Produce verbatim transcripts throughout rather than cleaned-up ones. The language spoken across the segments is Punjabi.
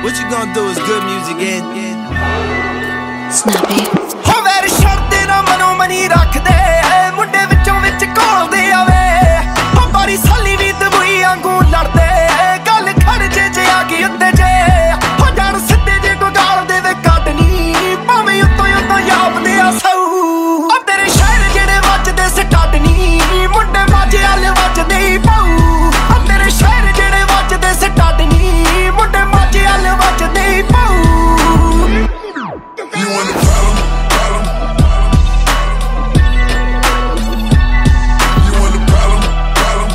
What you gonna do is good music and Snappy ਹੋ ਵੈਰ ਛੱਡਦੇ ਨਾ ਮਨੋਂ ਮਨੀ ਰੱਖਦੇ ਮੁੰਡੇ ਵਿੱਚੋਂ ਵਿੱਚ ਘੋਲਦੇ ਆਵੇ ਹੋ ਬਾਰੀ ਸਾਲੀ ਵੀ ਦਬੂਈ ਵਾਂਗੂ ਲੜਦੇ ਗੱਲ ਖੜਜੇ ਜੇ ਆ ਗਈ ਉੱਤੇ ਜੇ ਹੋ ਜਾਣ ਸਿੱਧੇ ਜੇ ਕੋ ਗਾਲ ਦੇਵੇ ਕੱਢਨੀ ਭਾਵੇਂ ਉੱਤੋਂ ਉੱਤੋਂ ਜਾਪਦੇ ਆ ਸਊ ਆ ਤੇਰੇ ਸ਼ਹਿਰ ਜਿਹੜੇ ਵੱਜਦੇ ਸਟਾਡਨੀ ਮੁੰਡੇ ਮਾਝੇ ਵਾਲੇ ਵੱਜਦੇ ਹੀ ਪਾਉ ਆ ਤੇਰੇ ਸ਼ਹਿਰ ਜਿਹੜੇ ਵੱਜਦੇ ਸਟਾਡਨੀ ਮੁੰਡੇ ਮਾਝੇ ਵਾਲੇ ਵੱਜਦੇ ਹੀ ਪਾਉ You want a problem? Problem? You want a problem? Problem?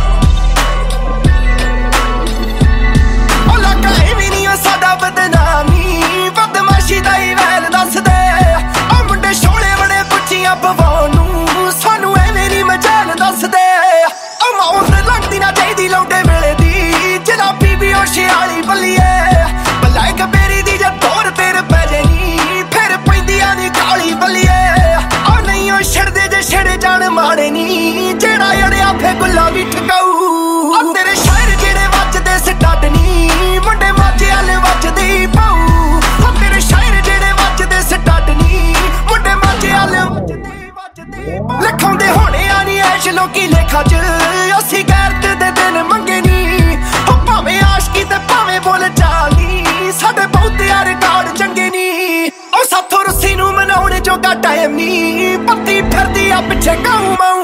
ਉਹ ਲੱਗਾ ਵੀ ਨਹੀਂ ਸਾਡਾ ਬਦਨਾਮੀ ਬਦਮਾਸ਼ੀ ਦਾ ਹੀ ਵੈਲ ਦੱਸਦੇ ਆ ਮੁੰਡੇ ਸ਼ੋਲੇ ਬੜੇ ਪੁੱਛੀਆਂ ਪਵਾਉਣ ਨੂੰ ਸਾਨੂੰ ਐਵੇਂ ਨਹੀਂ ਮਜਾਲ ਦੱਸਦੇ ਆ ਮਾਉਂ ਤੇ ਲੱਗਦੀ ਨਾ ਚਾਹੀਦੀ ਲੌਂਡੇ ਵੇਲੇ ਦੀ ਜਨਾਬੀ ਵੀ ਉਹ ਸ਼ਿਆਲੀ ਬੱਲੀਏ ਬਲਾਇ ਕਬੇਰੀ ਦੀ ਜਦ ਦੌਰ ਤੇਰੇ ਪੈ ਜਾਣੀ ਫਿਰ ਪੈਂਦੀਆਂ ਦੀ ਕਾਲੀ ਬੱਲੀਏ ਆ ਨਹੀਂ ਉਹ ਛੜਦੇ ਜੇ ਛੜੇ ਜਾਣ ਮਾੜੇ ਨੀ ਜਿਹੜਾ ਅੜਿਆ ਫੇ ਗੁੱਲਾ ਵੀ ਠਕਾਊ ਆ ਤੇਰੇ ਸ਼ਾਇਰ ਜਿਹੜੇ ਵੱਜਦੇ ਸਟਾਡਨੀ ਮੁੰਡੇ ਮਾਝੇ ਵਾਲੇ ਵੱਜਦੇ ਪਾਉ ਆ ਤੇਰੇ ਸ਼ਾਇਰ ਜਿਹੜੇ ਵੱਜਦੇ ਸਟਾਡਨੀ ਮੁੰਡੇ ਮਾਝੇ ਵਾਲੇ ਵੱਜਦੇ ਵੱਜਦੇ ਲਿਖਾਉਂਦੇ ਹੋਣੇ ਆ ਨੀ ਐਸ਼ ਲੋਕੀ ਲੇਖਾਂ ਚ ਅਸੀਂ ਗੈਰਤ ਦੇ ਦਿਨ ਮੰਗੇ ਨੀ ਹੋ ਭਾਵੇਂ ਆਸ਼ਕੀ ਤੇ ਭਾਵੇਂ ਬੋਲ ਚਾਲੀ ਸਾਡੇ ਬਹੁਤ ਯਾਰ ਰਿਕਾਰਡ ਚੰਗੇ ਨੀ ਉਹ ਸਾਥੋਂ ਰੁੱਸੀ ਨੂੰ ਮਨਾਉਣ ਜੋਗਾ ਟਾਈਮ ਨੀ ਪੱਤੀ ਫਿਰਦੀ ਆ ਪਿੱਛੇ ਗਾਉਂ ਮਾਉ